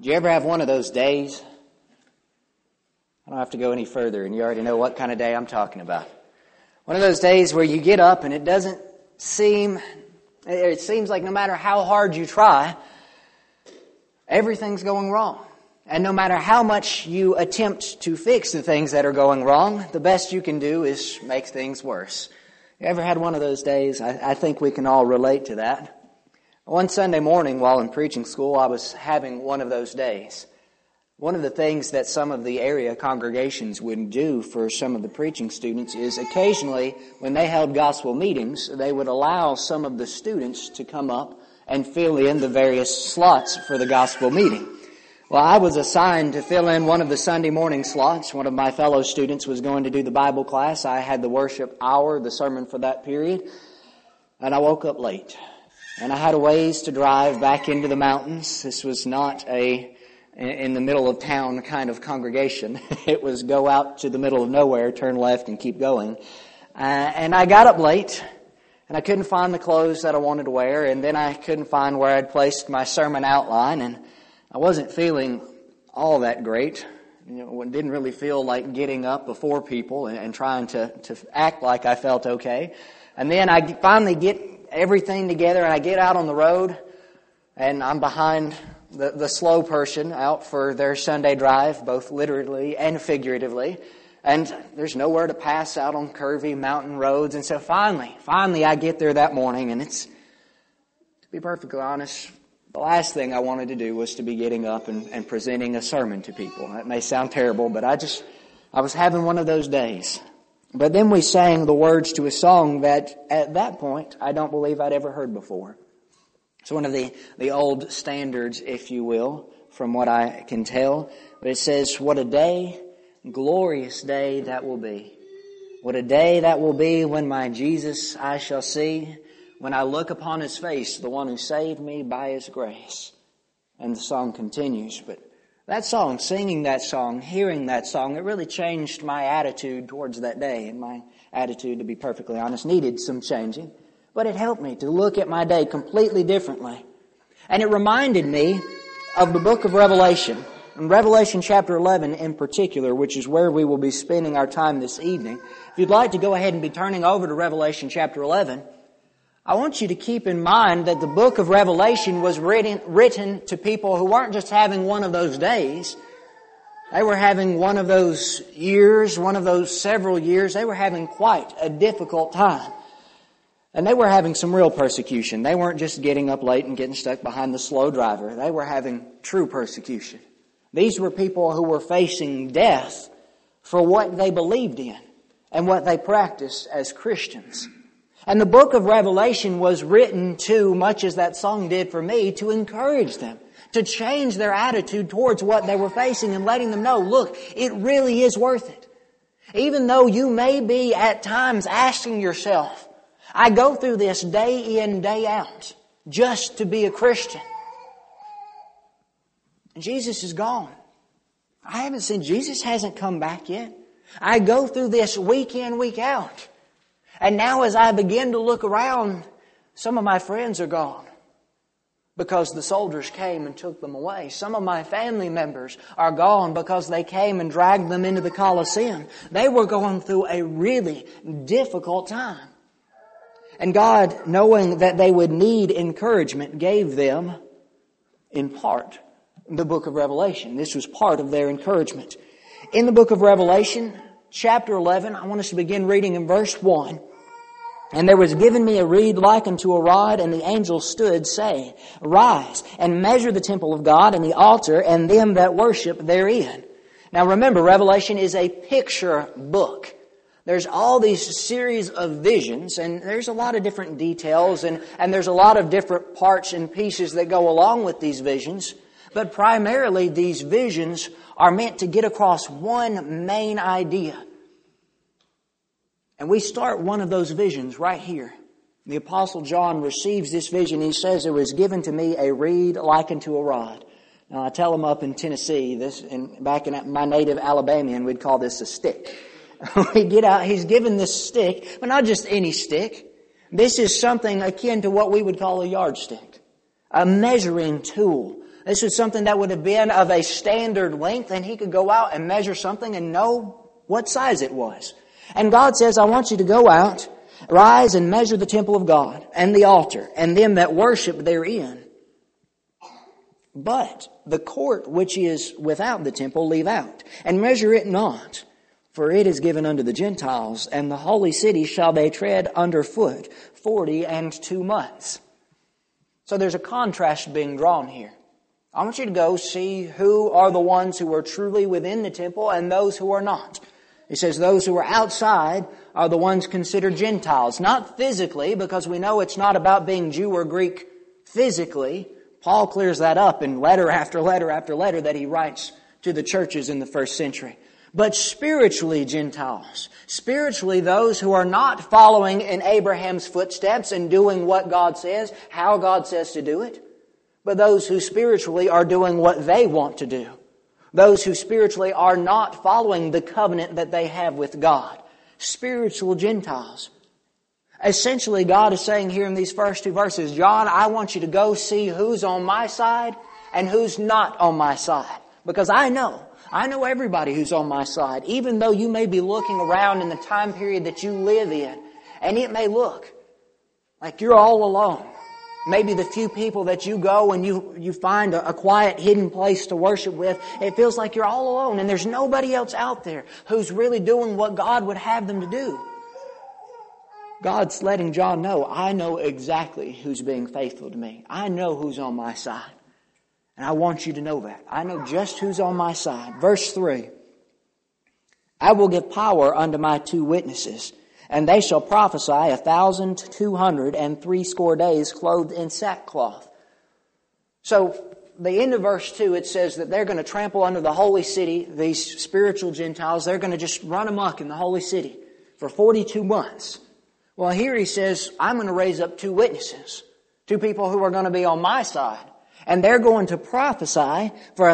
Do you ever have one of those days? I don't have to go any further, and you already know what kind of day I'm talking about. One of those days where you get up and it seems like no matter how hard you try, everything's going wrong. And no matter how much you attempt to fix the things that are going wrong, the best you can do is make things worse. You ever had one of those days? I think we can all relate to that. One Sunday morning while in preaching school, I was having one of those days. One of the things that some of the area congregations would do for some of the preaching students is occasionally, when they held gospel meetings, they would allow some of the students to come up and fill in the various slots for the gospel meeting. Well, I was assigned to fill in one of the Sunday morning slots. One of my fellow students was going to do the Bible class. I had the worship hour, the sermon for that period, and I woke up late. And I had a ways to drive back into the mountains. This was not in the middle of town kind of congregation. It was go out to the middle of nowhere, turn left, and keep going. And I got up late, and I couldn't find the clothes that I wanted to wear, and then I couldn't find where I'd placed my sermon outline, and I wasn't feeling all that great. It didn't really feel like getting up before people and trying to act like I felt okay. And then I finally get everything together, and I get out on the road, and I'm behind the slow person out for their Sunday drive, both literally and figuratively. And there's nowhere to pass out on curvy mountain roads. And so finally I get there that morning, and to be perfectly honest, the last thing I wanted to do was to be getting up and presenting a sermon to people. That may sound terrible, but I was having one of those days. But then we sang the words to a song that, at that point, I don't believe I'd ever heard before. It's one of the old standards, if you will, from what I can tell. But it says, "What a day, glorious day that will be. What a day that will be when my Jesus I shall see, when I look upon His face, the one who saved me by His grace." And the song continues, but that song, singing that song, hearing that song, it really changed my attitude towards that day. And my attitude, to be perfectly honest, needed some changing. But it helped me to look at my day completely differently. And it reminded me of the book of Revelation. In Revelation chapter 11 in particular, which is where we will be spending our time this evening. If you'd like to go ahead and be turning over to Revelation chapter 11, I want you to keep in mind that the book of Revelation was written to people who weren't just having one of those days. They were having one of those years, one of those several years. They were having quite a difficult time. And they were having some real persecution. They weren't just getting up late and getting stuck behind the slow driver. They were having true persecution. These were people who were facing death for what they believed in and what they practiced as Christians. And the book of Revelation was written to, much as that song did for me, to encourage them, to change their attitude towards what they were facing and letting them know, look, it really is worth it. Even though you may be at times asking yourself, I go through this day in, day out, just to be a Christian. And Jesus is gone. Jesus hasn't come back yet. I go through this week in, week out. And now as I begin to look around, some of my friends are gone because the soldiers came and took them away. Some of my family members are gone because they came and dragged them into the Colosseum. They were going through a really difficult time. And God, knowing that they would need encouragement, gave them, in part, the book of Revelation. This was part of their encouragement. In the book of Revelation, chapter 11, I want us to begin reading in verse 1. "And there was given me a reed like unto a rod, and the angel stood, saying, Arise, and measure the temple of God, and the altar, and them that worship therein." Now remember, Revelation is a picture book. There's all these series of visions, and there's a lot of different details, and there's a lot of different parts and pieces that go along with these visions. But primarily, these visions are meant to get across one main idea. And we start one of those visions right here. The Apostle John receives this vision. He says, "It was given to me a reed like unto a rod." Now, I tell them up in Tennessee, back in my native Alabamian, we'd call this a stick. We get out, he's given this stick, but not just any stick. This is something akin to what we would call a yardstick, a measuring tool This was something that would have been of a standard length, and he could go out and measure something and know what size it was. And God says, I want you to go out, rise and measure the temple of God, and the altar, and them that worship therein. But the court which is without the temple leave out, and measure it not. For it is given unto the Gentiles, and the holy city shall they tread under foot 42 months. So there's a contrast being drawn here. I want you to go see who are the ones who are truly within the temple and those who are not. He says those who are outside are the ones considered Gentiles. Not physically, because we know it's not about being Jew or Greek physically. Paul clears that up in letter after letter after letter that he writes to the churches in the first century. But spiritually Gentiles. Spiritually those who are not following in Abraham's footsteps and doing what God says, how God says to do it. But those who spiritually are doing what they want to do. Those who spiritually are not following the covenant that they have with God. Spiritual Gentiles. Essentially, God is saying here in these first two verses, John, I want you to go see who's on my side and who's not on my side. Because I know everybody who's on my side, even though you may be looking around in the time period that you live in, and it may look like you're all alone. Maybe the few people that you go and you find a quiet, hidden place to worship with, it feels like you're all alone and there's nobody else out there who's really doing what God would have them to do. God's letting John know, I know exactly who's being faithful to me. I know who's on my side. And I want you to know that. I know just who's on my side. Verse 3. I will give power unto my 2 witnesses, and they shall prophesy 1,260 days clothed in sackcloth. So, the end of verse 2, it says that they're going to trample under the holy city, these spiritual Gentiles. They're going to just run amok in the holy city for 42 months. Well, here he says, I'm going to raise up 2 witnesses, 2 people who are going to be on my side. And they're going to prophesy for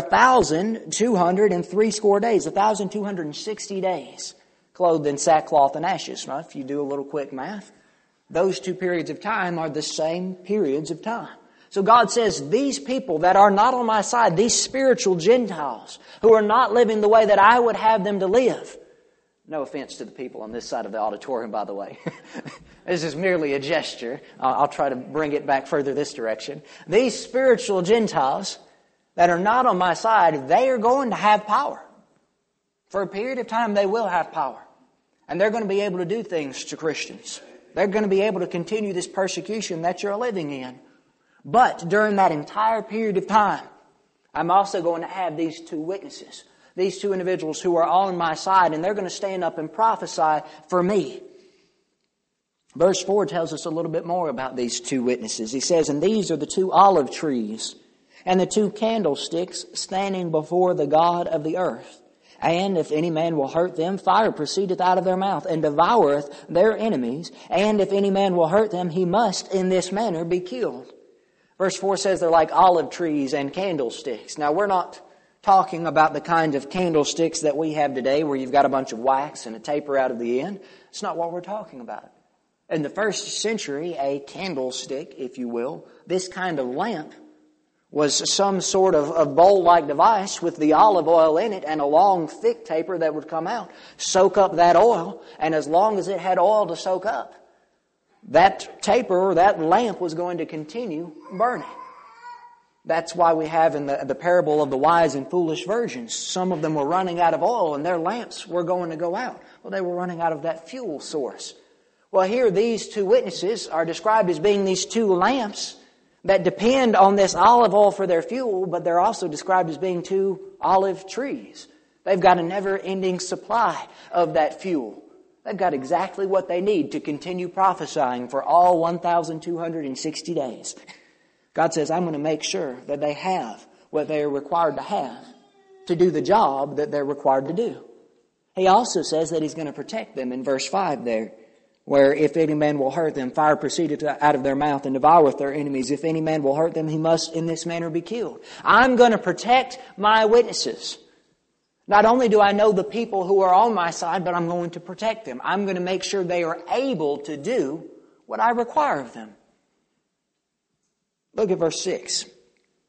1,260 days, 1,260 days, clothed in sackcloth and ashes. Right? If you do a little quick math, those 2 periods of time are the same periods of time. So God says, these people that are not on my side, these spiritual Gentiles, who are not living the way that I would have them to live. No offense to the people on this side of the auditorium, by the way. This is merely a gesture. I'll try to bring it back further this direction. These spiritual Gentiles that are not on my side, they are going to have power. For a period of time, they will have power. And they're going to be able to do things to Christians. They're going to be able to continue this persecution that you're living in. But during that entire period of time, I'm also going to have these 2 witnesses. These 2 individuals who are on my side, and they're going to stand up and prophesy for me. Verse 4 tells us a little bit more about these 2 witnesses. He says, and these are the 2 olive trees, and the 2 candlesticks standing before the God of the earth. And if any man will hurt them, fire proceedeth out of their mouth, and devoureth their enemies. And if any man will hurt them, he must in this manner be killed. Verse 4 says they're like olive trees and candlesticks. Now, we're not talking about the kind of candlesticks that we have today where you've got a bunch of wax and a taper out of the end. It's not what we're talking about. In the first century, a candlestick, if you will, this kind of lamp was some sort of bowl-like device with the olive oil in it and a long, thick taper that would come out, soak up that oil, and as long as it had oil to soak up, that taper or that lamp was going to continue burning. That's why we have in the parable of the wise and foolish virgins, some of them were running out of oil and their lamps were going to go out. Well, they were running out of that fuel source. Well, here these 2 witnesses are described as being these 2 lamps that depend on this olive oil for their fuel, but they're also described as being 2 olive trees. They've got a never-ending supply of that fuel. They've got exactly what they need to continue prophesying for all 1,260 days. God says, I'm going to make sure that they have what they are required to have to do the job that they're required to do. He also says that He's going to protect them in verse 5 there, where if any man will hurt them, fire proceedeth out of their mouth and devoureth their enemies. If any man will hurt them, he must in this manner be killed. I'm going to protect my witnesses. Not only do I know the people who are on my side, but I'm going to protect them. I'm going to make sure they are able to do what I require of them. Look at verse 6.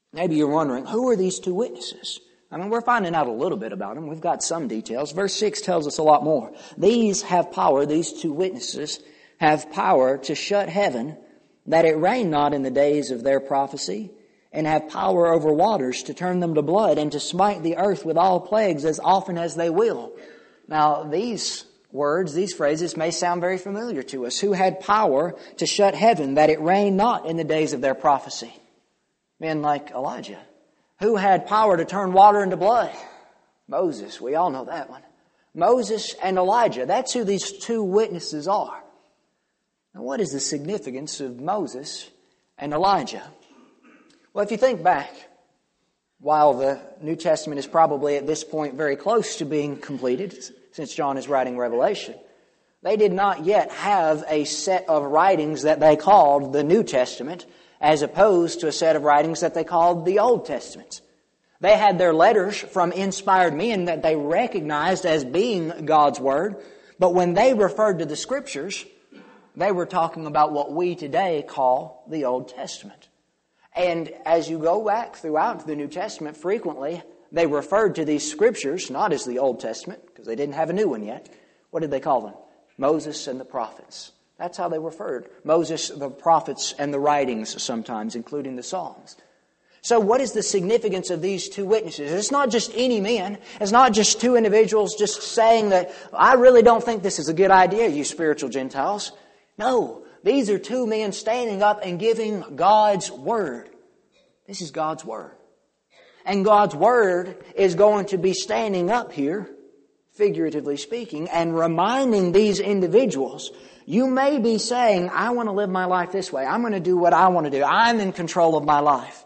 Maybe you're wondering, who are these two witnesses? I mean, we're finding out a little bit about them. We've got some details. Verse 6 tells us a lot more. These have power, these two witnesses have power to shut heaven, that it rain not in the days of their prophecy, and have power over waters to turn them to blood, and to smite the earth with all plagues as often as they will. Now, these words, these phrases may sound very familiar to us. Who had power to shut heaven, that it rain not in the days of their prophecy? Men like Elijah. Who had power to turn water into blood? Moses. We all know that one. Moses and Elijah. That's who these two witnesses are. Now, what is the significance of Moses and Elijah? Well, if you think back, while the New Testament is probably at this point very close to being completed, since John is writing Revelation, they did not yet have a set of writings that they called the New Testament, as opposed to a set of writings that they called the Old Testament. They had their letters from inspired men that they recognized as being God's Word, but when they referred to the Scriptures, they were talking about what we today call the Old Testament. And as you go back throughout the New Testament, frequently they referred to these Scriptures, not as the Old Testament, because they didn't have a new one yet. What did they call them? Moses and the prophets. That's how they referred. Moses, the prophets, and the writings sometimes, including the Psalms. So what is the significance of these two witnesses? It's not just any men. It's not just two individuals just saying that, I really don't think this is a good idea, you spiritual Gentiles. No, these are two men standing up and giving God's Word. This is God's Word. And God's Word is going to be standing up here, figuratively speaking, and reminding these individuals, you may be saying, I want to live my life this way. I'm going to do what I want to do. I'm in control of my life.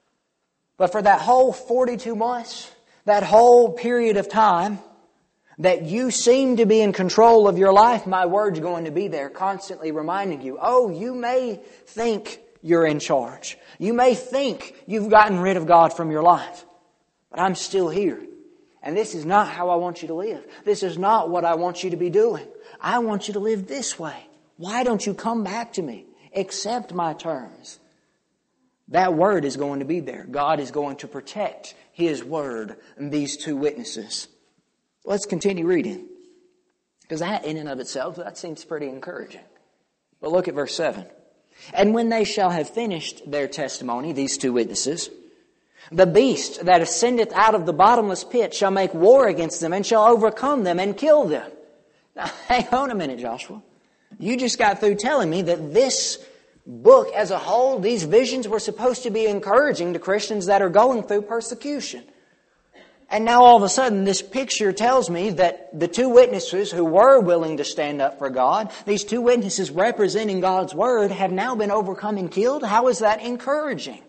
But for that whole 42 months, that whole period of time that you seem to be in control of your life, my Word's going to be there constantly reminding you, oh, you may think you're in charge. You may think you've gotten rid of God from your life. But I'm still here. And this is not how I want you to live. This is not what I want you to be doing. I want you to live this way. Why don't you come back to me? Accept my terms. That Word is going to be there. God is going to protect His Word and these two witnesses. Let's continue reading. Because that in and of itself, that seems pretty encouraging. But look at verse 7. And when they shall have finished their testimony, these two witnesses, the beast that ascendeth out of the bottomless pit shall make war against them and shall overcome them and kill them. Now, hang on a minute, Joshua. You just got through telling me that this book as a whole, these visions were supposed to be encouraging to Christians that are going through persecution. And now all of a sudden this picture tells me that the two witnesses who were willing to stand up for God, these two witnesses representing God's Word, have now been overcome and killed. How is that encouraging?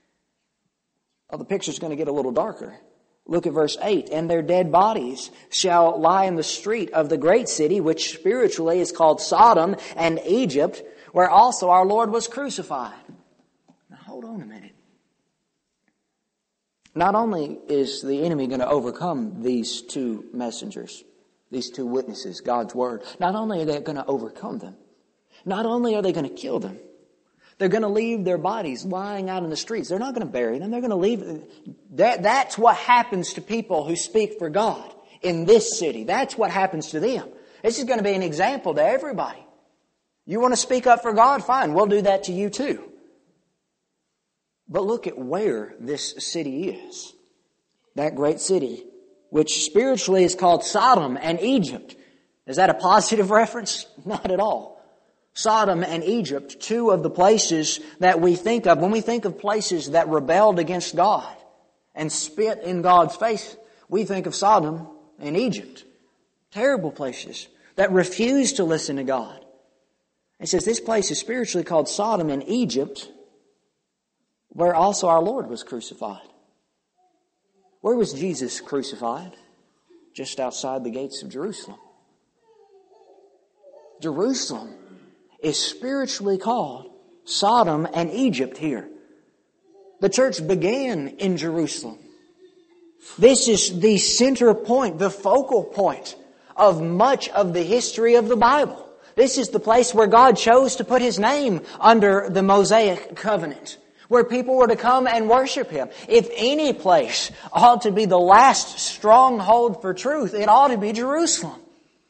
Well, the picture's going to get a little darker. Look at verse 8. And their dead bodies shall lie in the street of the great city, which spiritually is called Sodom and Egypt, where also our Lord was crucified. Now hold on a minute. Not only is the enemy going to overcome these two messengers, these two witnesses, God's Word, not only are they going to overcome them, not only are they going to kill them, they're going to leave their bodies lying out in the streets. They're not going to bury them. They're going to leave. That's what happens to people who speak for God in this city. That's what happens to them. This is going to be an example to everybody. You want to speak up for God? Fine. We'll do that to you too. But look at where this city is. That great city, which spiritually is called Sodom and Egypt. Is that a positive reference? Not at all. Sodom and Egypt, two of the places that we think of when we think of places that rebelled against God and spit in God's face, we think of Sodom and Egypt. Terrible places that refuse to listen to God. It says this place is spiritually called Sodom and Egypt, where also our Lord was crucified. Where was Jesus crucified? Just outside the gates of Jerusalem. Jerusalem is spiritually called Sodom and Egypt here. The church began in Jerusalem. This is the center point, the focal point of much of the history of the Bible. This is the place where God chose to put His name under the Mosaic covenant, where people were to come and worship Him. If any place ought to be the last stronghold for truth, it ought to be Jerusalem.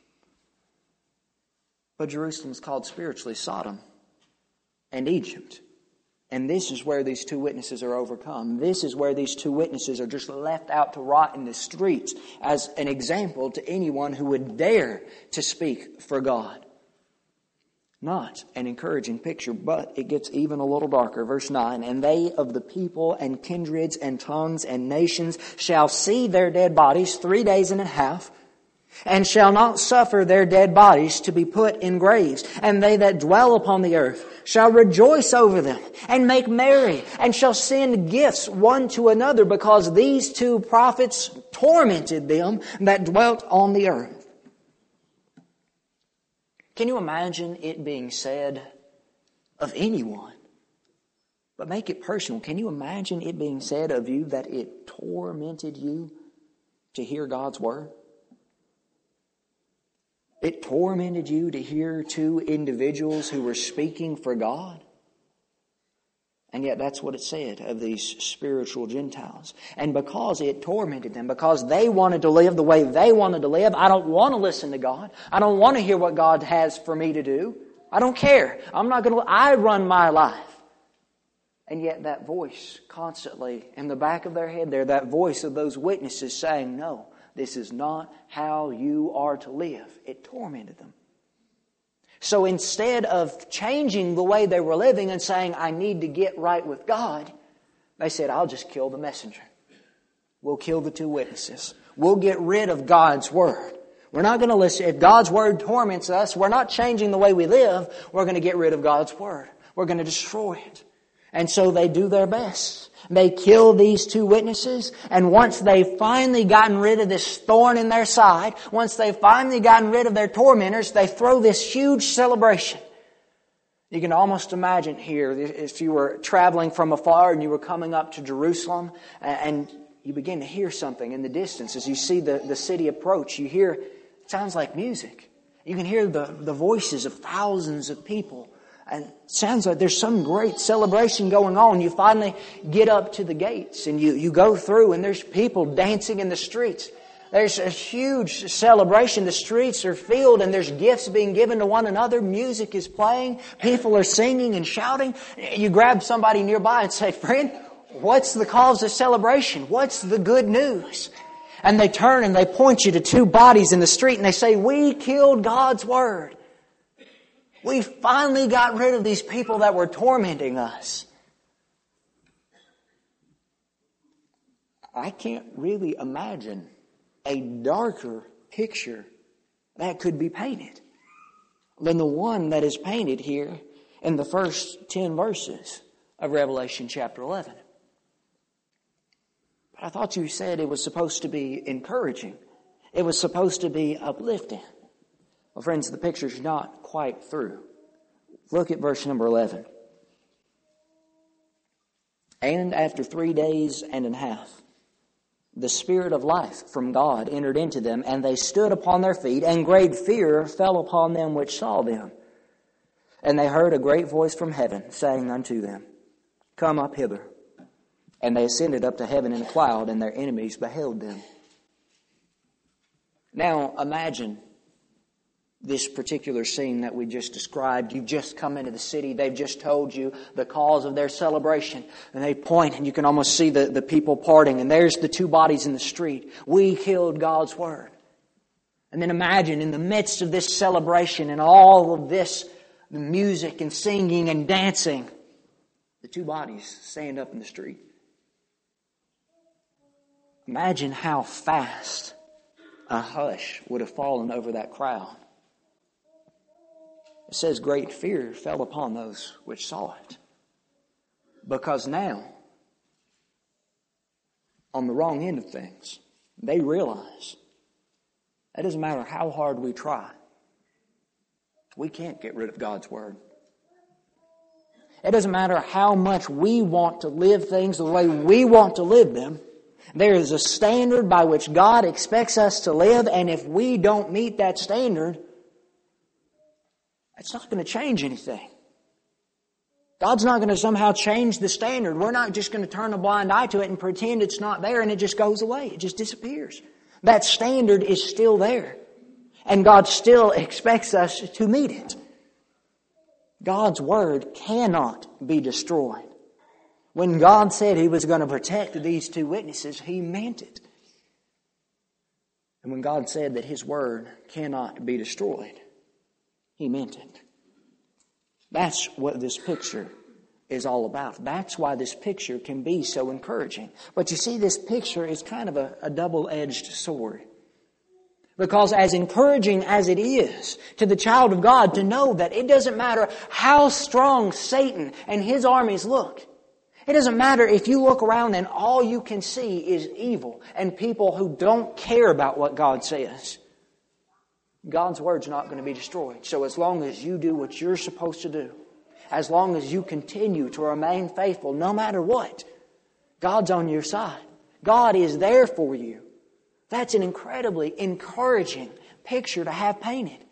But Jerusalem is called spiritually Sodom and Egypt. And this is where these two witnesses are overcome. This is where these two witnesses are just left out to rot in the streets as an example to anyone who would dare to speak for God. Not an encouraging picture, but it gets even a little darker. Verse 9, and they of the people and kindreds and tongues and nations shall see their dead bodies 3 days and a half, and shall not suffer their dead bodies to be put in graves. And they that dwell upon the earth shall rejoice over them, and make merry, and shall send gifts one to another, because these two prophets tormented them that dwelt on the earth. Can you imagine it being said of anyone? But make it personal. Can you imagine it being said of you that it tormented you to hear God's Word? It tormented you to hear two individuals who were speaking for God. And yet that's what it said of these spiritual Gentiles. And because it tormented them, because they wanted to live the way they wanted to live, I don't want to listen to God. I don't want to hear what God has for me to do. I don't care. I run my life. And yet that voice constantly in the back of their head there, that voice of those witnesses saying, no, this is not how you are to live. It tormented them. So instead of changing the way they were living and saying, I need to get right with God, they said, I'll just kill the messenger. We'll kill the two witnesses. We'll get rid of God's Word. We're not going to listen. If God's Word torments us, we're not changing the way we live. We're going to get rid of God's Word. We're going to destroy it. And so they do their best. They kill these two witnesses, and once they've finally gotten rid of this thorn in their side, once they've finally gotten rid of their tormentors, they throw this huge celebration. You can almost imagine here, if you were traveling from afar and you were coming up to Jerusalem, and you begin to hear something in the distance. As you see the city approach, you hear, it sounds like music. You can hear the voices of thousands of people. And it sounds like there's some great celebration going on. You finally get up to the gates and you go through, and there's people dancing in the streets. There's a huge celebration. The streets are filled and there's gifts being given to one another. Music is playing. People are singing and shouting. You grab somebody nearby and say, friend, what's the cause of celebration? What's the good news? And they turn and they point you to two bodies in the street and they say, we killed God's Word. We finally got rid of these people that were tormenting us. I can't really imagine a darker picture that could be painted than the one that is painted here in the first 10 verses of Revelation chapter 11. But I thought you said it was supposed to be encouraging. It was supposed to be uplifting. Well, friends, the picture's not quite through. Look at verse number 11. And after 3 days and a half, the Spirit of life from God entered into them, and they stood upon their feet, and great fear fell upon them which saw them. And they heard a great voice from heaven, saying unto them, Come up hither. And they ascended up to heaven in a cloud, and their enemies beheld them. Now imagine this particular scene that we just described. You've just come into the city. They've just told you the cause of their celebration. And they point, and you can almost see the people parting. And there's the two bodies in the street. We killed God's Word. And then imagine in the midst of this celebration and all of this music and singing and dancing, the two bodies stand up in the street. Imagine how fast a hush would have fallen over that crowd. It says great fear fell upon those which saw it. Because now, on the wrong end of things, they realize it doesn't matter how hard we try. We can't get rid of God's Word. It doesn't matter how much we want to live things the way we want to live them. There is a standard by which God expects us to live, and if we don't meet that standard, it's not going to change anything. God's not going to somehow change the standard. We're not just going to turn a blind eye to it and pretend it's not there and it just goes away. It just disappears. That standard is still there. And God still expects us to meet it. God's Word cannot be destroyed. When God said He was going to protect these two witnesses, He meant it. And when God said that His Word cannot be destroyed, He meant it. That's what this picture is all about. That's why this picture can be so encouraging. But you see, this picture is kind of a double-edged sword. Because as encouraging as it is to the child of God to know that it doesn't matter how strong Satan and his armies look, it doesn't matter if you look around and all you can see is evil and people who don't care about what God says, God's Word's not going to be destroyed. So as long as you do what you're supposed to do, as long as you continue to remain faithful no matter what, God's on your side. God is there for you. That's an incredibly encouraging picture to have painted.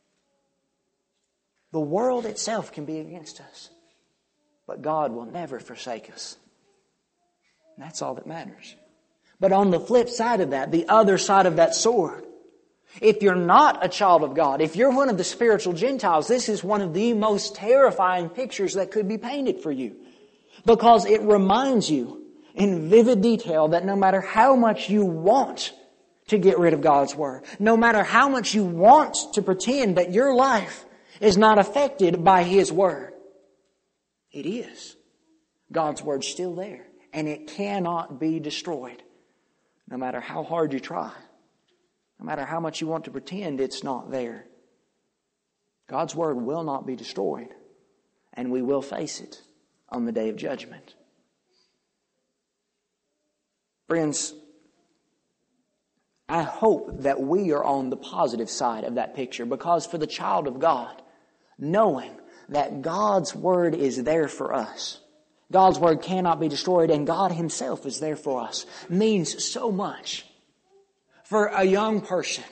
The world itself can be against us, but God will never forsake us. And that's all that matters. But on the flip side of that, the other side of that sword, if you're not a child of God, if you're one of the spiritual Gentiles, this is one of the most terrifying pictures that could be painted for you. Because it reminds you in vivid detail that no matter how much you want to get rid of God's Word, no matter how much you want to pretend that your life is not affected by His Word, it is. God's Word's still there, and it cannot be destroyed, no matter how hard you try. No matter how much you want to pretend it's not there. God's Word will not be destroyed, and we will face it on the day of judgment. Friends, I hope that we are on the positive side of that picture, because for the child of God, knowing that God's Word is there for us, God's Word cannot be destroyed, and God Himself is there for us, means so much. For a young person,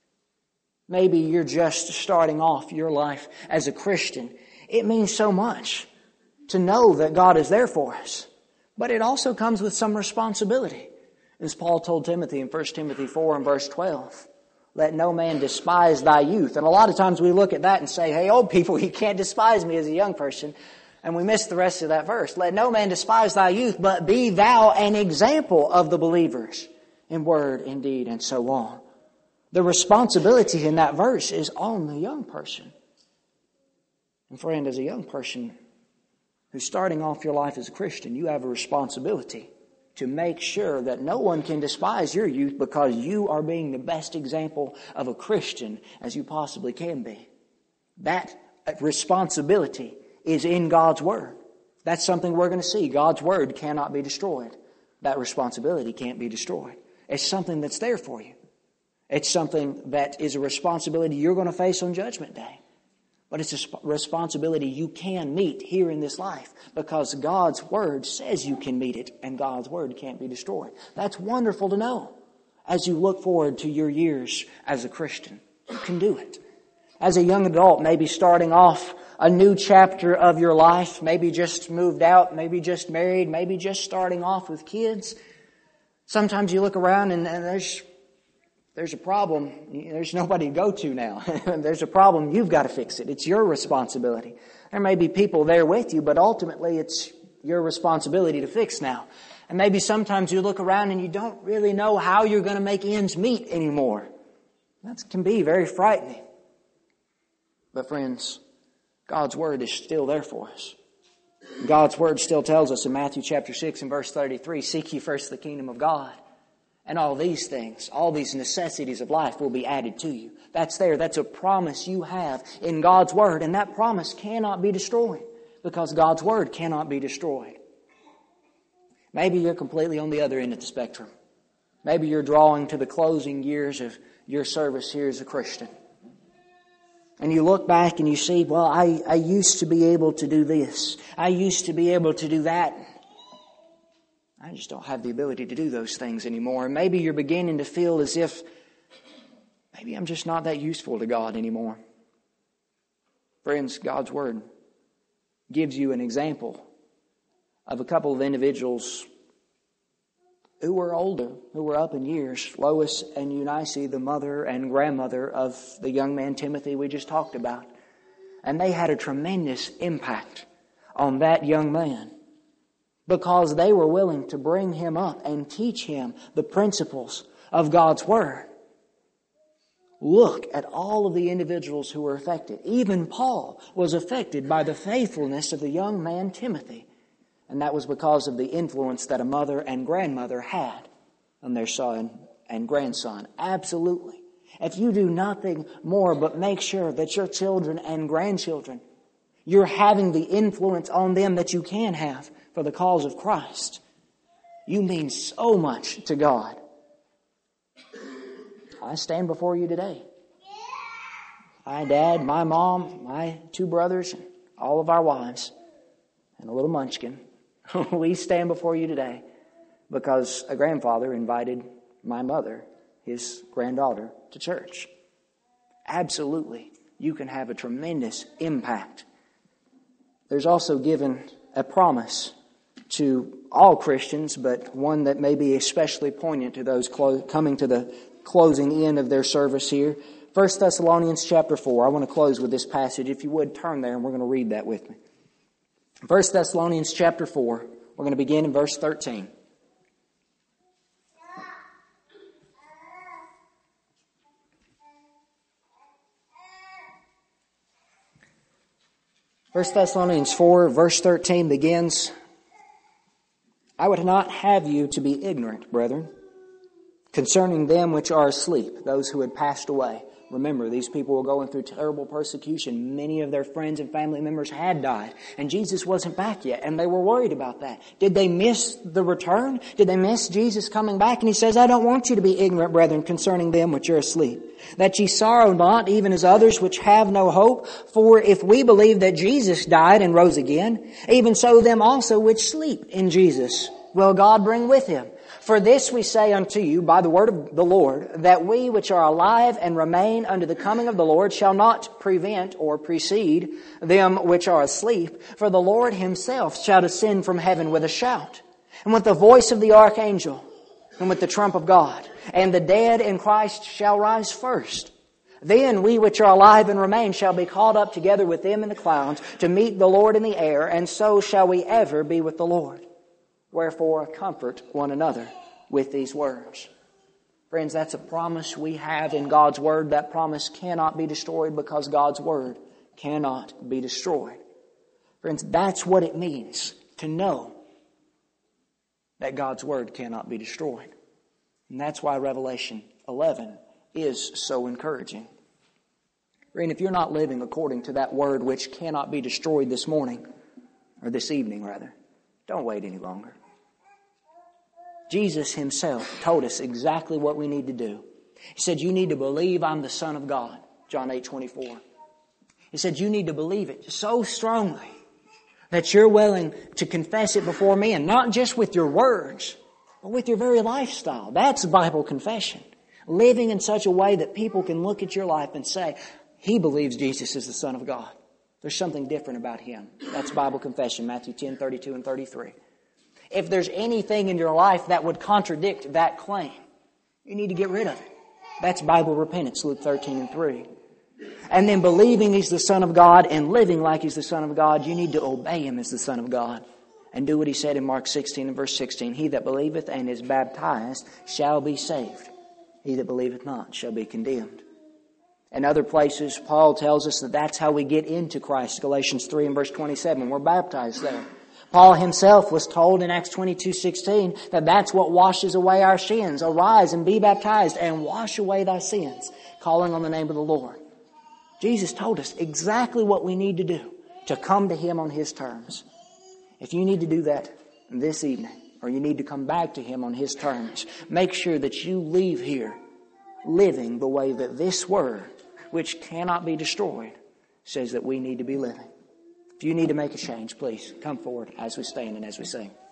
maybe you're just starting off your life as a Christian, it means so much to know that God is there for us. But it also comes with some responsibility. As Paul told Timothy in 1 Timothy 4 and verse 12, let no man despise thy youth. And a lot of times we look at that and say, hey, old people, you can't despise me as a young person. And we miss the rest of that verse. Let no man despise thy youth, but be thou an example of the believers in word, in deed, and so on. The responsibility in that verse is on the young person. And friend, as a young person who's starting off your life as a Christian, you have a responsibility to make sure that no one can despise your youth, because you are being the best example of a Christian as you possibly can be. That responsibility is in God's Word. That's something we're going to see. God's Word cannot be destroyed. That responsibility can't be destroyed. It's something that's there for you. It's something that is a responsibility you're going to face on Judgment Day. But it's a responsibility you can meet here in this life, because God's Word says you can meet it, and God's Word can't be destroyed. That's wonderful to know as you look forward to your years as a Christian. You can do it. As a young adult, maybe starting off a new chapter of your life, maybe just moved out, maybe just married, maybe just starting off with kids. Sometimes you look around and there's a problem. There's nobody to go to now. There's a problem. You've got to fix it. It's your responsibility. There may be people there with you, but ultimately it's your responsibility to fix now. And maybe sometimes you look around and you don't really know how you're going to make ends meet anymore. That can be very frightening. But friends, God's Word is still there for us. God's Word still tells us in Matthew chapter 6 and verse 33, seek ye first the kingdom of God, and all these things, all these necessities of life will be added to you. That's there. That's a promise you have in God's Word, and that promise cannot be destroyed, because God's Word cannot be destroyed. Maybe you're completely on the other end of the spectrum. Maybe you're drawing to the closing years of your service here as a Christian. And you look back and you see, well, I used to be able to do this. I used to be able to do that. I just don't have the ability to do those things anymore. And maybe you're beginning to feel as if maybe I'm just not that useful to God anymore. Friends, God's Word gives you an example of a couple of individuals who were older, who were up in years. Lois and Eunice, the mother and grandmother of the young man Timothy we just talked about. And they had a tremendous impact on that young man because they were willing to bring him up and teach him the principles of God's Word. Look at all of the individuals who were affected. Even Paul was affected by the faithfulness of the young man Timothy. And that was because of the influence that a mother and grandmother had on their son and grandson. Absolutely. If you do nothing more but make sure that your children and grandchildren, you're having the influence on them that you can have for the cause of Christ, you mean so much to God. I stand before you today. My dad, my mom, my two brothers, and all of our wives, and a little munchkin. We stand before you today because a grandfather invited my mother, his granddaughter, to church. Absolutely, you can have a tremendous impact. There's also given a promise to all Christians, but one that may be especially poignant to those coming to the closing end of their service here. 1 Thessalonians chapter 4. I want to close with this passage. If you would, turn there and we're going to read that with me. 1 Thessalonians chapter 4. We're going to begin in verse 13. First Thessalonians 4, verse 13 begins, I would not have you to be ignorant, brethren, concerning them which are asleep, those who had passed away. Remember, these people were going through terrible persecution. Many of their friends and family members had died, and Jesus wasn't back yet, and they were worried about that. Did they miss the return? Did they miss Jesus coming back? And he says, I don't want you to be ignorant, brethren, concerning them which are asleep, that ye sorrow not, even as others which have no hope. For if we believe that Jesus died and rose again, even so them also which sleep in Jesus will God bring with him. For this we say unto you by the word of the Lord, that we which are alive and remain unto the coming of the Lord shall not prevent or precede them which are asleep. For the Lord himself shall descend from heaven with a shout, and with the voice of the archangel, and with the trump of God. And the dead in Christ shall rise first. Then we which are alive and remain shall be caught up together with them in the clouds to meet the Lord in the air, and so shall we ever be with the Lord. Wherefore, comfort one another with these words. Friends, that's a promise we have in God's Word. That promise cannot be destroyed because God's Word cannot be destroyed. Friends, that's what it means to know that God's Word cannot be destroyed. And that's why Revelation 11 is so encouraging. Friend, if you're not living according to that Word which cannot be destroyed this morning, or this evening rather, don't wait any longer. Jesus himself told us exactly what we need to do. He said, you need to believe I'm the Son of God, John 8:24. He said, you need to believe it so strongly that you're willing to confess it before men, not just with your words, but with your very lifestyle. That's Bible confession. Living in such a way that people can look at your life and say, he believes Jesus is the Son of God. There's something different about him. That's Bible confession, Matthew 10:32 and 33. If there's anything in your life that would contradict that claim, you need to get rid of it. That's Bible repentance, Luke 13 and 3. And then believing he's the Son of God and living like he's the Son of God, you need to obey him as the Son of God. And do what he said in Mark 16 and verse 16. He that believeth and is baptized shall be saved. He that believeth not shall be condemned. In other places, Paul tells us that that's how we get into Christ. Galatians 3 and verse 27. We're baptized there. Paul himself was told in Acts 22:16 that that's what washes away our sins. Arise and be baptized and wash away thy sins, calling on the name of the Lord. Jesus told us exactly what we need to do to come to him on his terms. If you need to do that this evening, or you need to come back to him on his terms, make sure that you leave here living the way that this word, which cannot be destroyed, says that we need to be living. If you need to make a change, please come forward as we stand and as we sing.